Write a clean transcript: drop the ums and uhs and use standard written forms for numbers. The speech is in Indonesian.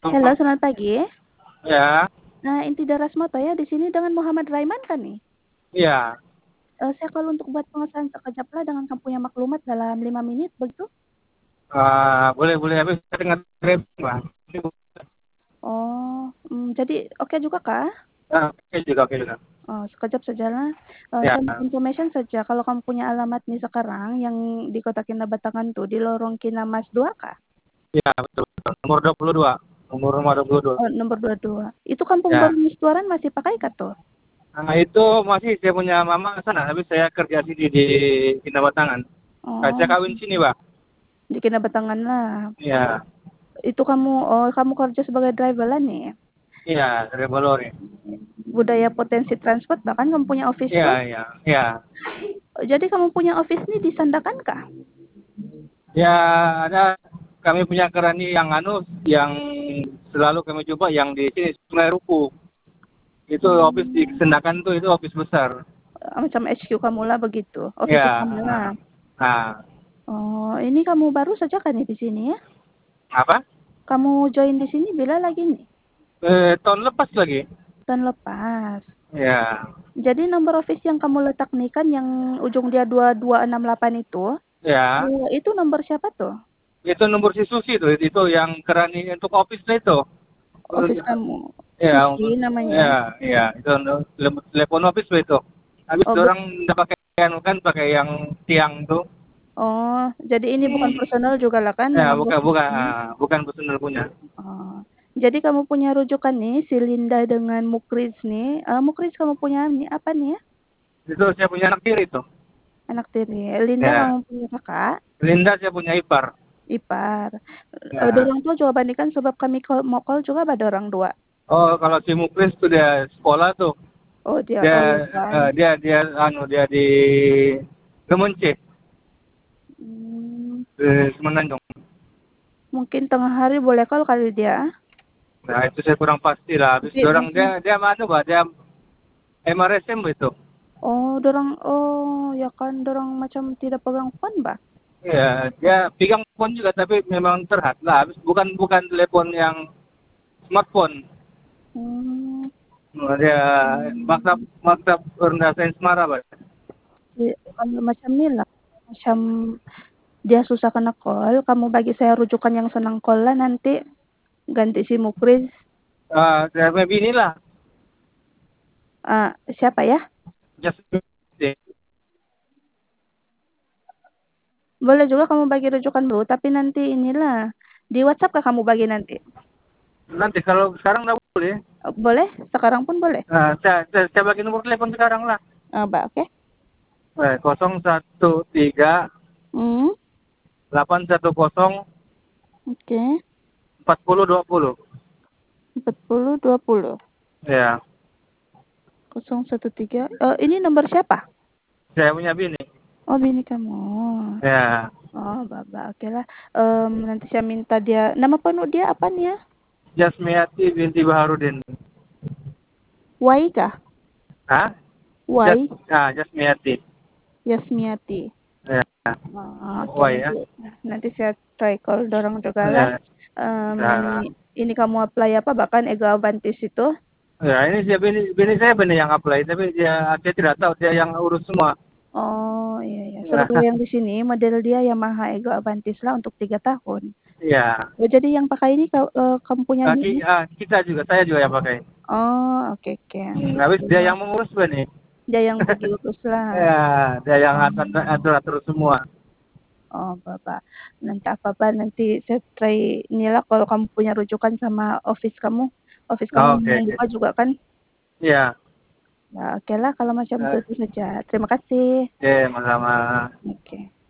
Halo, selamat pagi. Ya, Nah, inti Daras Moto ya, di sini dengan Muhammad Raiman kan nih? iya. Saya call untuk buat pengesahan sekejap lah dengan kamu punya maklumat dalam 5 menit, begitu? Boleh boleh, habis saya dengar Bang. Oh, jadi oke juga kah? Oke juga, oke juga. Oh, sekejap saja lah. Ya, Saya information saja, kalau kamu punya alamat nih sekarang yang di Kota Kinabatangan tuh, di Lorong Kinamas 2 kah? ya betul, betul. Nomor 22. Nomor rumah 22. Oh, nomor 22. Itu Kampung Ya. Baru Nustuaran masih pakai kah tuh? Nah, itu masih saya punya mama sana, tapi saya kerja sini di Kinabatangan. Saya Oh, kawin sini, Pak. di Kinabatangan lah. Iya. Itu kamu kerja sebagai driver lah nih. Iya, dari Bolori. Budaya potensi transport bahkan kamu punya office Iya, tuh. iya, iya. Jadi kamu punya office nih di Sandakan kah? Ya, ada kami punya kerani yang yang selalu kami coba yang di sini Sungai Ruku. Itu office di Hmm, Sendakan tuh, itu office besar. macam HQ kamu lah begitu, office Ya, kamu lah. nah, Oh, ini kamu baru saja kan nih di sini ya? apa? Kamu join di sini bila lagi nih? Tahun lepas lagi. Tahun lepas. Ya, Jadi nomor office yang kamu letak nih kan yang ujung dia 2268 itu, ya. itu nomor siapa tuh? Itu nomor si Susi tuh, itu yang kerani untuk office itu. Office kamu. Ya, Susi namanya. ya, itu telepon office itu. Habis Oh, orang udah pakai kan pakai yang tiang tuh. oh, jadi ini bukan personal juga lah kan Ya, dengan bukan office bukan ini. bukan personal punya. Oh. Jadi kamu punya rujukan nih, si Linda dengan Mukriz nih. Mukriz kamu punya nih apa nih ya? Itu saya punya anak tiri itu. Anak tiri. Linda Ya, kamu punya kakak, Linda saya punya ipar. ipar. Ya. Dorong tua juga bandikan sebab kami mau call juga pada orang dua. Oh, kalau si Muklis tuh dia sekolah tuh. Oh dia, Dia oh ya kan. dia di Kemunci, Hmm, Semenanjung. mungkin tengah hari boleh call kali dia. Nah, itu saya kurang pasti lah. Habis Tapi orang mungkin, dia mana, Pak? Dia MRSM itu. oh ya kan, dorong macam tidak pegang phone, bah. Iya, dia pegang phone juga tapi memang terhad lah. Habis bukan bukan telepon yang smartphone. Hmm, Nah, dia maktab hmm. maktab rendah sains Mara, Pak. Kalau macam ni lah, macam dia susah kena call, kamu bagi saya rujukan yang senang call lah nanti ganti si Mukriz. Dia maybe inilah. Siapa ya? Just Boleh juga kamu bagi rujukan dulu, tapi nanti inilah di WhatsApp kah kamu bagi nanti? nanti kalau sekarang nggak boleh. Boleh, sekarang pun boleh. Saya bagi nomor telepon sekarang lah. Mbak, oke? 013 Hmm, 810 oke. 4020. 4020 Ya, 013. Ini nomor siapa? saya punya bini. Oh, bini kamu. Ya, Oh, Baba, oke lah. Nanti saya minta dia. Nama penuh dia apa nih ya? Jasmiati binti Baharudin. Wai kah? Hah? Wai Jasmiati. Yasmiati. Ya, Oke, why ya? nanti saya try call dorong juga lah. Ya, ya. Ini kamu apply apa? Bahkan Ego Avantis itu. Ya, ini dia bini saya benar yang apply, tapi dia tidak tahu, dia yang urus semua. Oh iya ya. Ya, Sebetulnya yang di sini model dia Yamaha Ego Avantis lah untuk 3 tahun. ya. Oh, jadi yang pakai ini kamu punya bini? Kita juga, saya juga yang pakai. Oh oke oke. Habis dia yang mengurus benih. Dia yang pergi urus lah. Ya, dia yang Hmm. atur semua. Oh Bapak. Nanti apa nanti saya try inilah kalau kamu punya rujukan sama office kamu. Office kamu Oh, oke, mau oke. buka juga kan? Ya, Ya, oke lah kalau macam eh, itu saja. Terima kasih. oke, sama-sama. Oke.